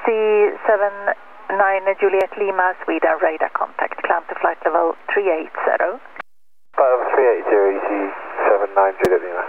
C79 Juliet Lima, Sweden, radar contact, climb to flight level 380. 5380, easy 79 Juliet Lima.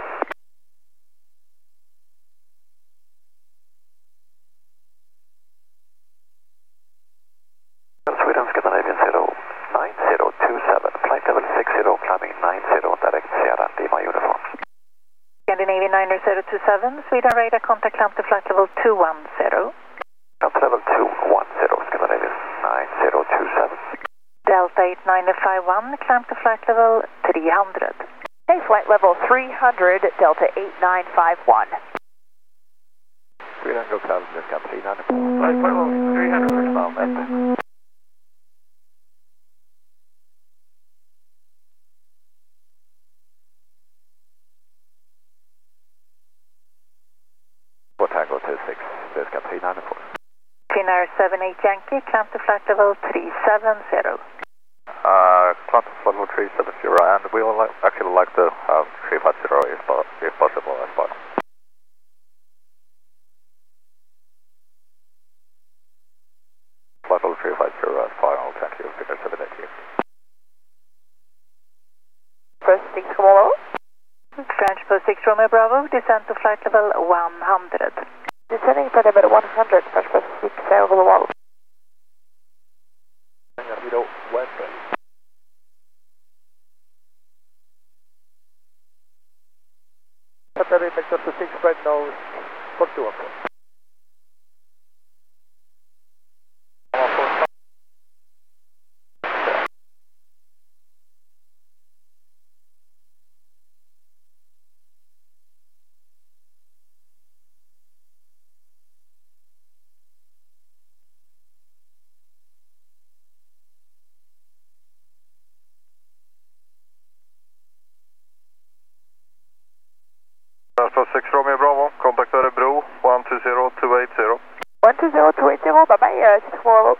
Sweden, Scandinavian 09027, flight level 60, climbing 90, direct Sierra Lima uniform. Scandinavian 9027, Sweden, radar contact, climb to flight level 210. Climb to level 210, Scandinavian 9027. Delta 8951, climb to flight level 300. Okay, flight level 300, Delta 8951. Sweden, go climb, Descan 394. Flight level 300, northbound, Delta. Tango 26, Descan 394. Finnair 78 Yankee, climb to flight level 370. Climb to flight level 370, and we would actually like to have 350 if possible as well. Flight level 350 as final, thank you, Finnair 78 Yankee. Press 6 Romeo. French Post 6 Romeo Bravo, descend to flight level 100. Descending flight level 100, French Post 6 Romeo. Widow, west. Captain Vector to 6 right now, 41. Transport 6 Romeo Bravo, contact Örebro, 120280. 120280, bye bye, 6 Romeo.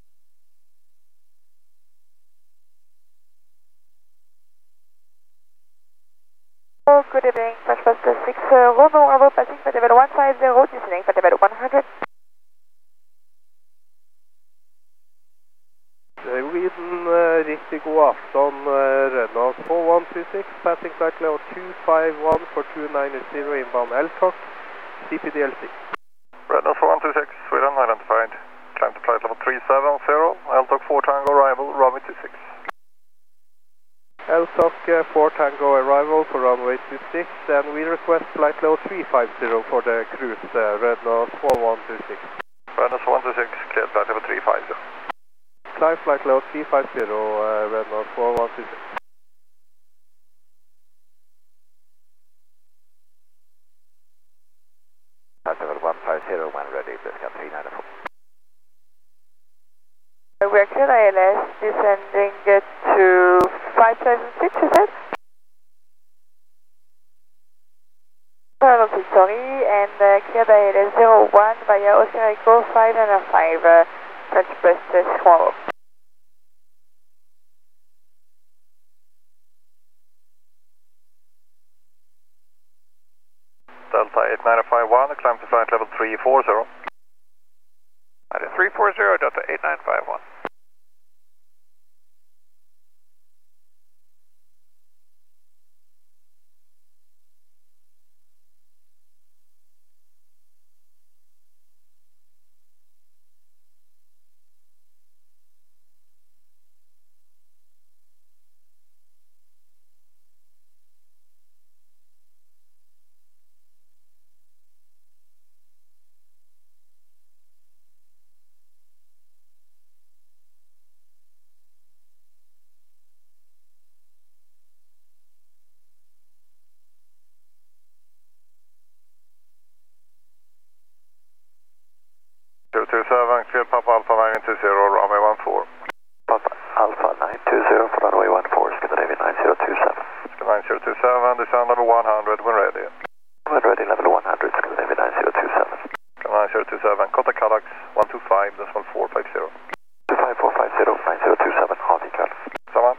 Good evening, French Post 6 Romeo Bravo, passing flight level 150, descending flight level 100. Sweden, riktig god afton, Renault 4126, passing flight level 251 for 290 inbound LTOC, CPDLC. Renault 4126, Sweden identified, climb to flight level 370, LTOC 4 Tango arrival, runway 26. LTOC 4 Tango arrival for runway 26, and we request flight level 350 for the cruise, Renault 4126. Renault 4126, cleared flight level 350. Climb flight level 350, Renault 4126. Flight level 150 when ready, Descan 394. We're clear ILS, descending to 5006, you said? Sorry, and cleared ILS 01 via Oscar Echo 595, French Post 6 Romeo. Delta 8951, climb to flight level 340. 340, Delta 8951. Clear Papa Alpha 920, runway 14. Papa Alpha 920 for runway 14, Scandinavian 9027. 9027, descend level 100 when ready. When ready, level 100, Scandinavian 9027. 9027, contact Kallax 125, decimal 450. 25450, 9027, halting Kallax. Samma.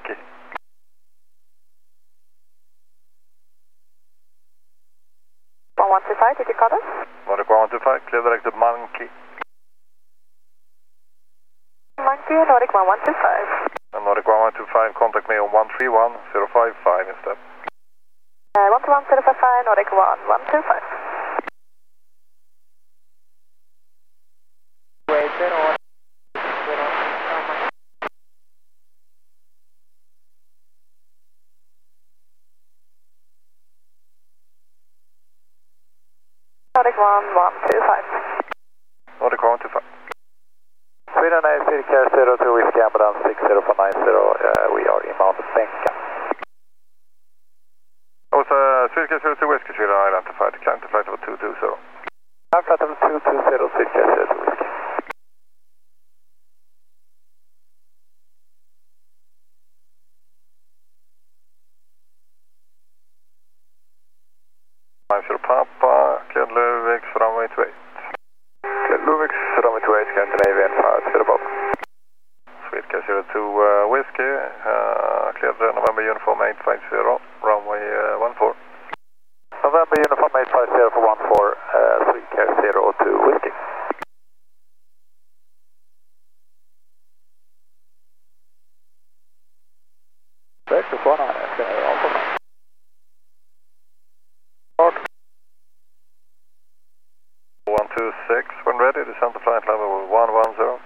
Monkey. Did you call us? Nordic 1125, clear direct to Monkey. Monkey, Nordic 1125. And Nordic 1125, contact me on 131055 instead. 131055, Nordic 1125. Wait, Nordic 1125. Nordic 1125. Sweden Air cirka 02 Whiskey Ambulance 60490, we are inbound Bänka. Also, cirka 02 Whiskey, Sweden identified, climb to flight level 220. Climb flight level 220, cirka 02 Whiskey. Climb to Papa, cleared Luvix, runway 28. Cleared Luvix, runway 28, Scandinavian 5 above. Swedka 02 Whiskey, cleared November Uniform 850, runway 14. November Uniform 850 for 14, Swedka 02 Whiskey. Back to 49, Alpha. 126, when ready, descend to flight level 110.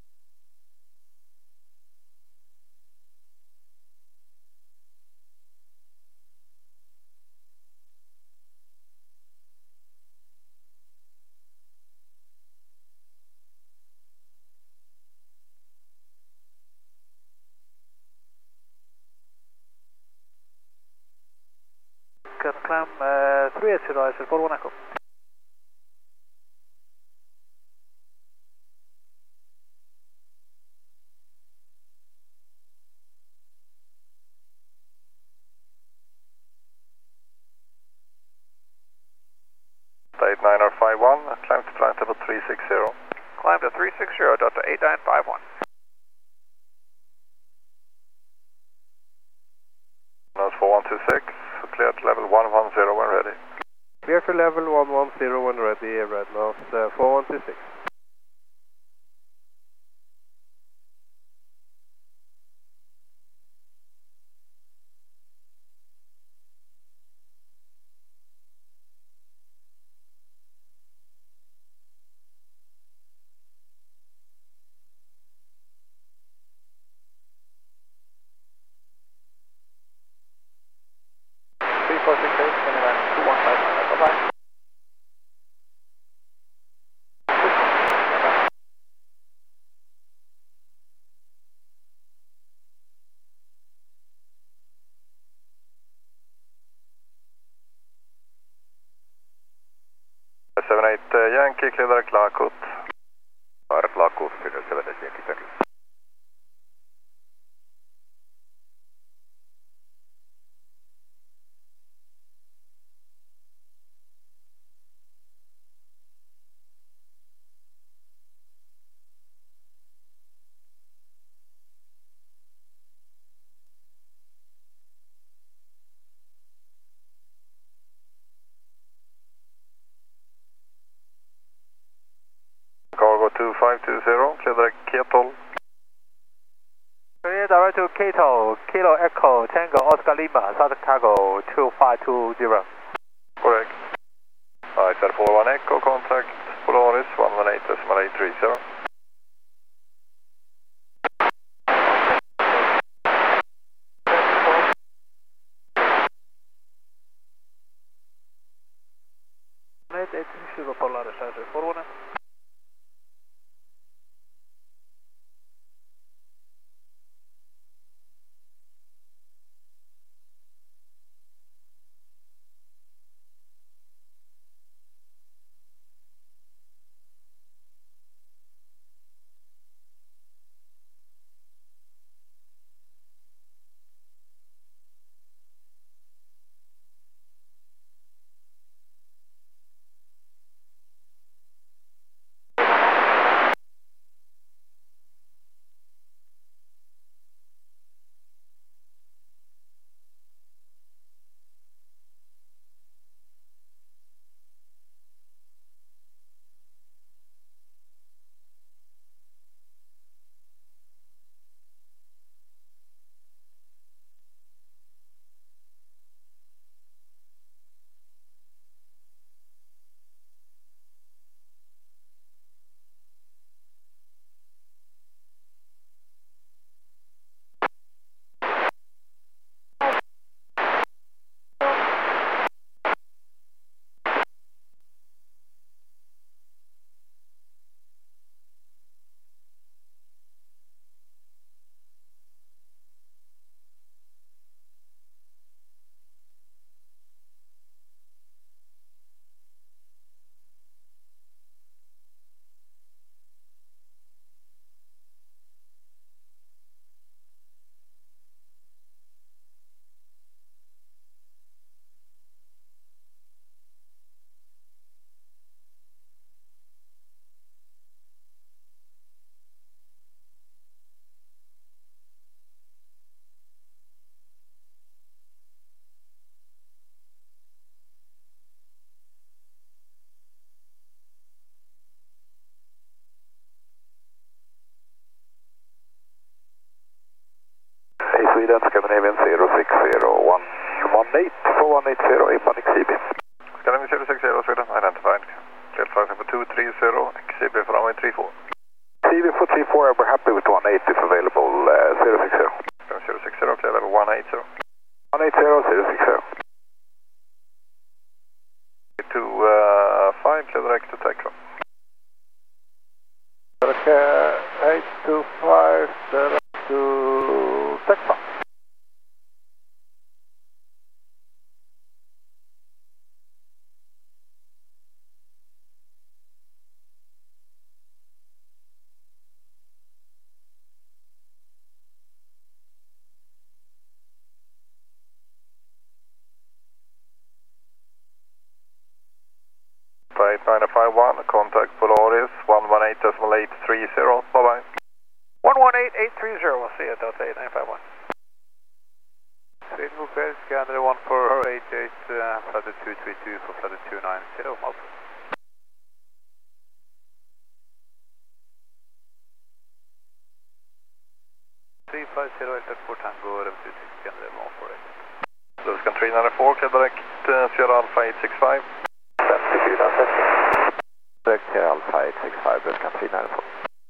Can climb 380 ISL for 1 echo. Delta 8951, climb to flight level 360. Climb to 360, Delta 8951. Nose 4126, cleared level 110 when ready. Clear for level 110 when ready, red nose 4126. Bye-bye. 78 Yankee, clear direct Lakut. Direct Lakut, 78 Yankee, thank you. Cargo 2520, clear direct Kettle. Clear direct to Kato, Kilo Echo, Tango Oscar Lima, South Cargo 2520. Correct. I said 41 Echo, contact Polaris 118.830. Polaris, 41. 180, inbound XCB. Skyline 060 Sweden, identified. Clear flight for 230, XCB for runway 34. XCB for 34, we're happy with 180 if available, 060. 060, clear level 180. 180, 060. 5, clear direct to takeoff. Okay, 825, direct to takeoff. Flight 951, contact Polaris 118.830. Bye-bye. 118.830, we'll see you at Delta 8951. Sweden Bouquet, scanner 1488, flight 232 for flight 290, Malta. for Tango, repeat scanner 148. Luskan 394, clear direct Sierra Alpha 865. 54, direct Sierra Alpha 865, Luskan 394.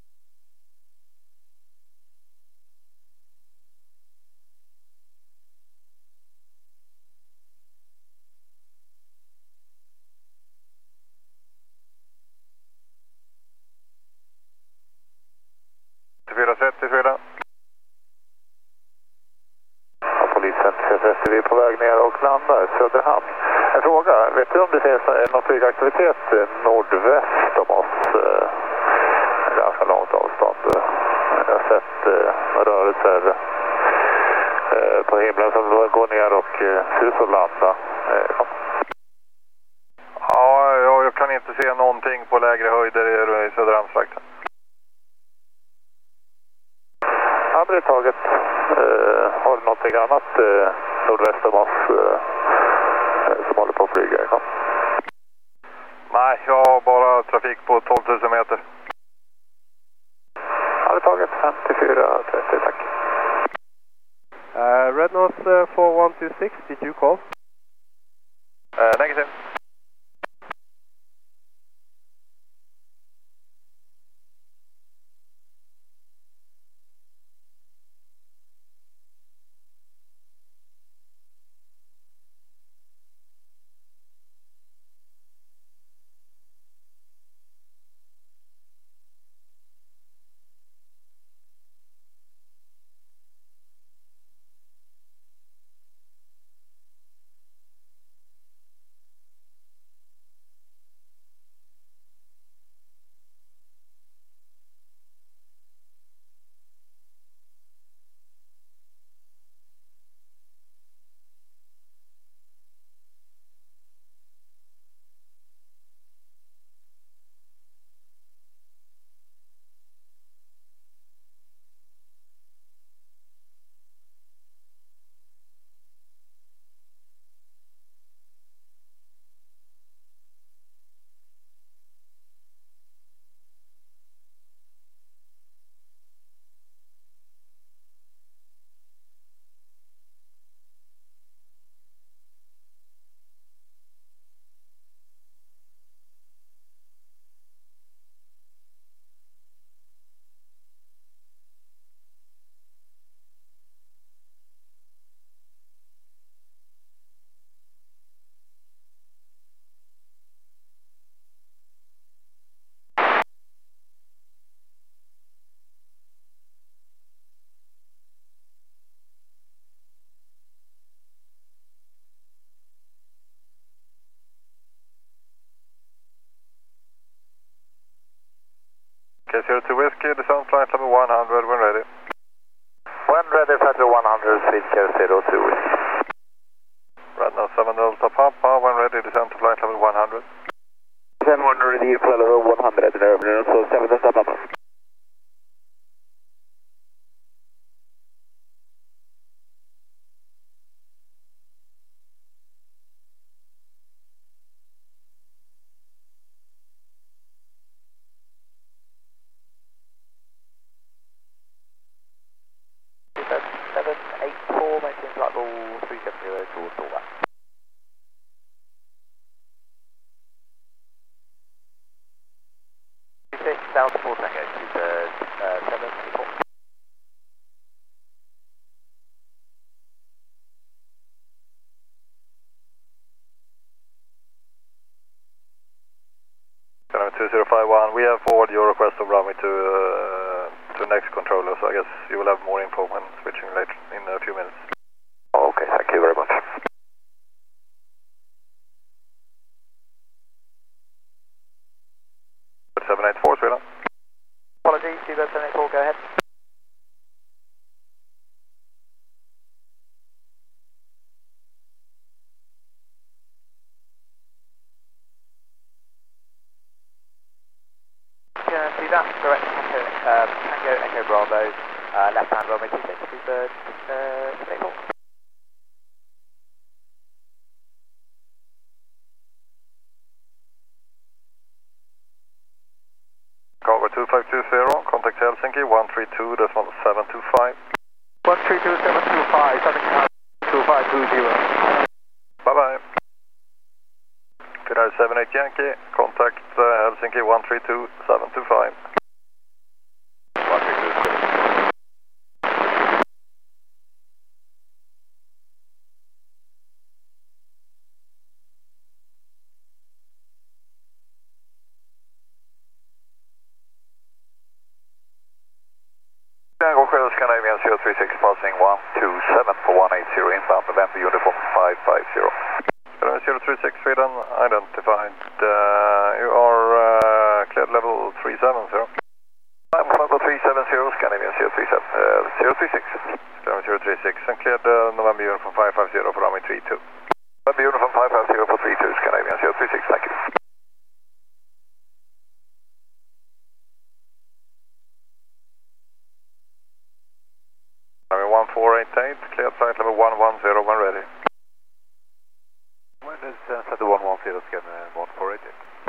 Polisen 330, vi är på väg ner och landar Söderhamn. En fråga, vet du om det finns någon flygaktivitet nordväst om oss? Ganska långt avstånd. Jag har sett rörelser på himlen som går ner och ser ut att landa. Ja, jag kan inte se någonting på lägre höjder i Söderhamnstrakten. Andra taget, har du någonting annat nordväst om oss som håller på att flyga? Ja. Nej, jag har bara trafik på 12 000 meter. Andra taget, 54-30, tack. Red Nose 4126, did you call? Negative. Okay, 02 Whiskey, descent flight level 100, when ready. When ready, flight level 100, Swedecare 02 Whiskey. Red Nose 7 Delta Papa, when ready, descent to flight level 100. 700 ready, flight level 100, so 7 Delta Papa. Maintain flight level 2051. We have forwarded your request of runway to next controller, so I guess you will have more info when switching later in a few minutes. Okay, thank you very much. 784, Sweden. Apologies, Seabird 784, go ahead. Can see that, correct, Tango Echo Bravo, left hand runway 26, Seabird 784. Cargo 2520, contact Helsinki 132.725. 132.725, something 2520. Bye-bye. Finnair 78 Yankee, contact Helsinki 132.725. 132.725. Tango Shell Scandinavian 036 passing 127 for 180 inbound November uniform 550. Scandinavian 036 Sweden identified. You are cleared level 370. I'm level 370, Scandinavian 036. Scandinavian 036 and cleared November uniform 550 for runway 32. November uniform 550 for 32, Scandinavian 036, thank you. Runway 1488, cleared flight level 110 when ready. When is set the 110 scan 1488?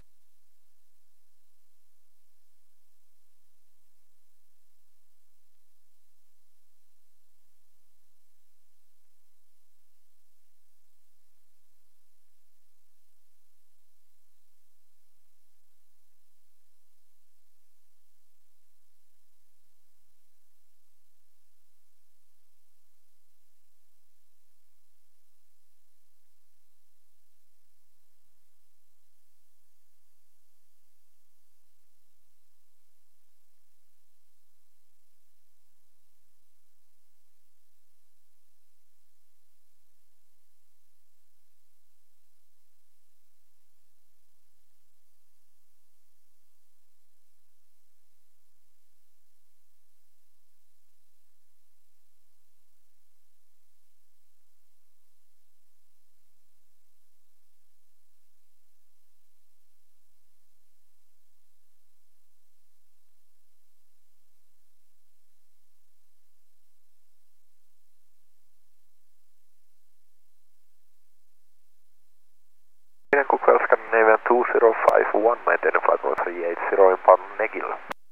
Scandinavian 2051, maintaining flight level 380 inbound Negil.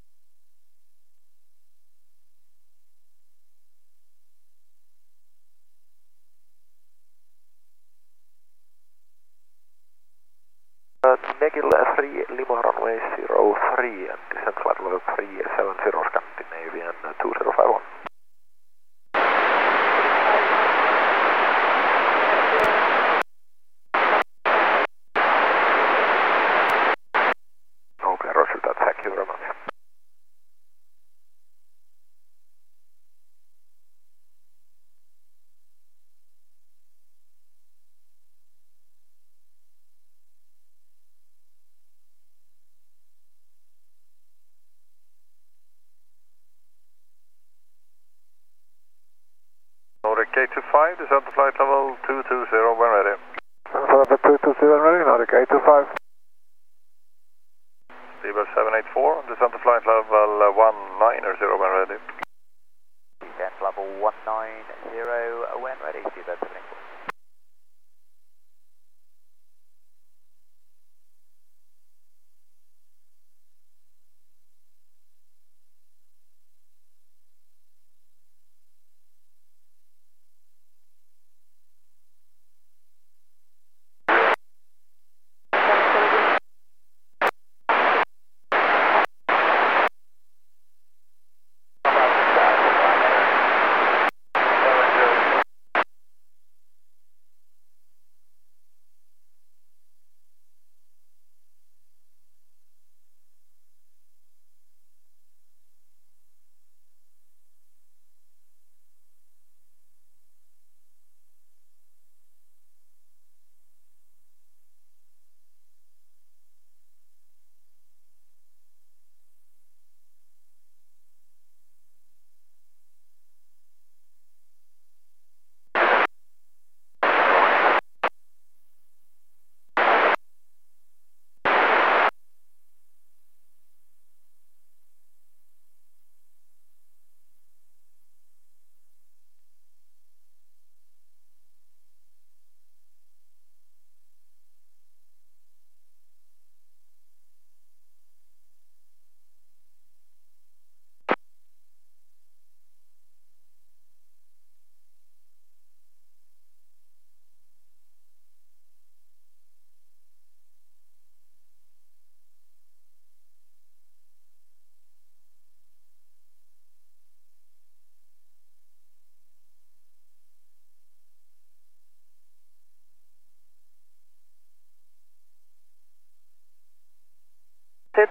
Negil 3 Lima runway 03 and descent flight level 370 Scandinavian 2051. Okay, roger that, thank you very much. Nordic K25, descent to flight level 220 when ready. Level 220 ready, Nordic 825. Seabird 784, descent to flight level 190 when ready. Descent level 190 when ready, Seabird 784.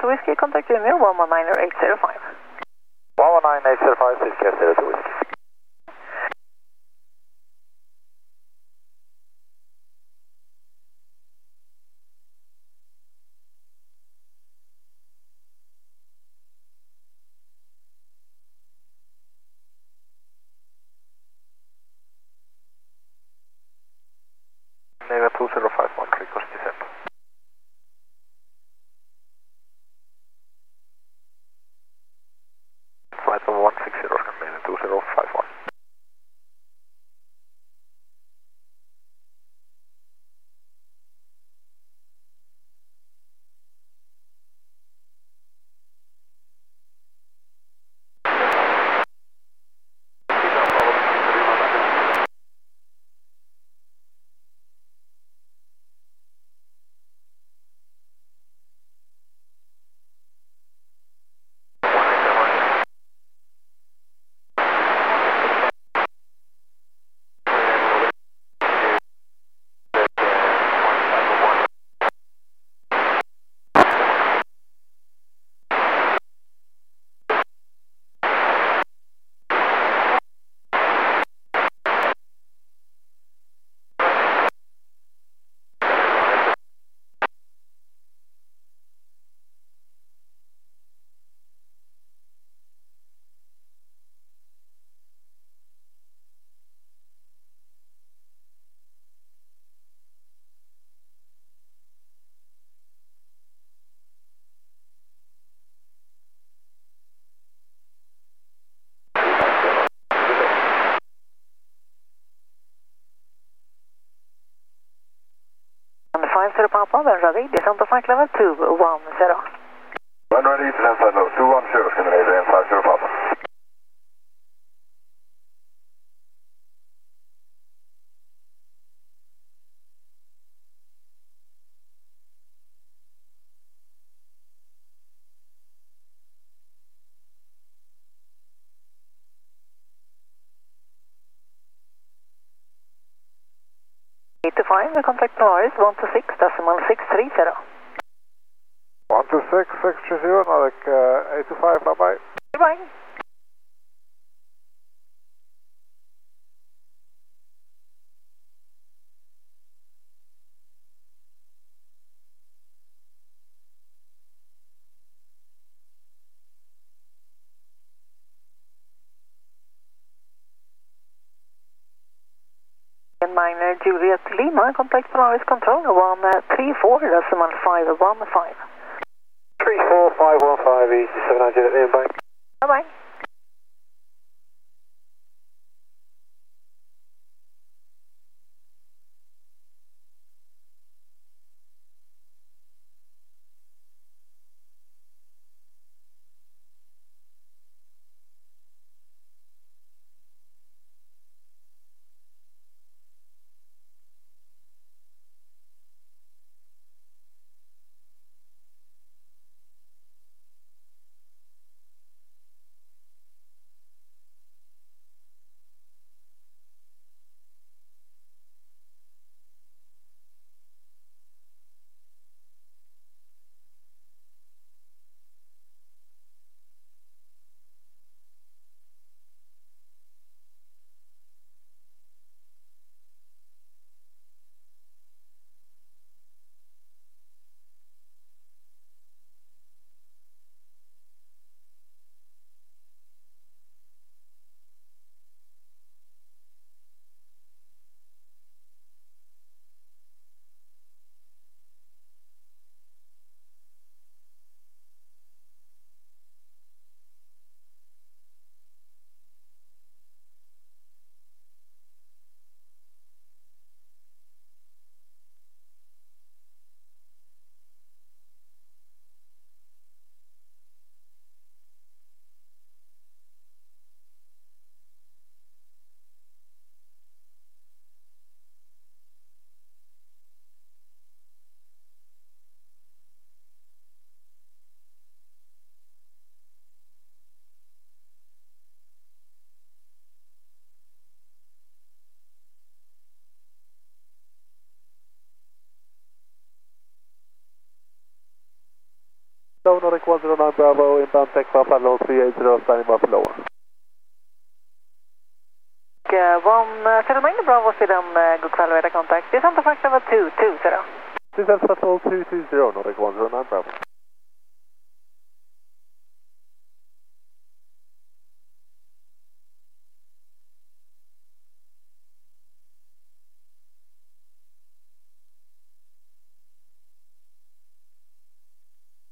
Whiskey, contact Junior 119805. 119805, Silke 02 Whiskey. Neva 2051, request descent. Flight of 160, Neva 2051. And 50 Papa, then ready, descent to flight level 210. When ready, descent level 210, Scandinavian 50 Papa. To 5, the contact Polaris 126.630. 126.630, Nordic 825, bye-bye. Goodbye. And minor Juliet Lima, contact Polaris control 134.515. 34515, easy 700 at the end, bye. Bye-bye. Nordic 109 Bravo, inbound tech Papa Low 380, standing by for lower. 109 Bravo, Sweden, good kväll, radar contact. Descent of flight level 220. Descent flight level 220, Nordic 109 Bravo.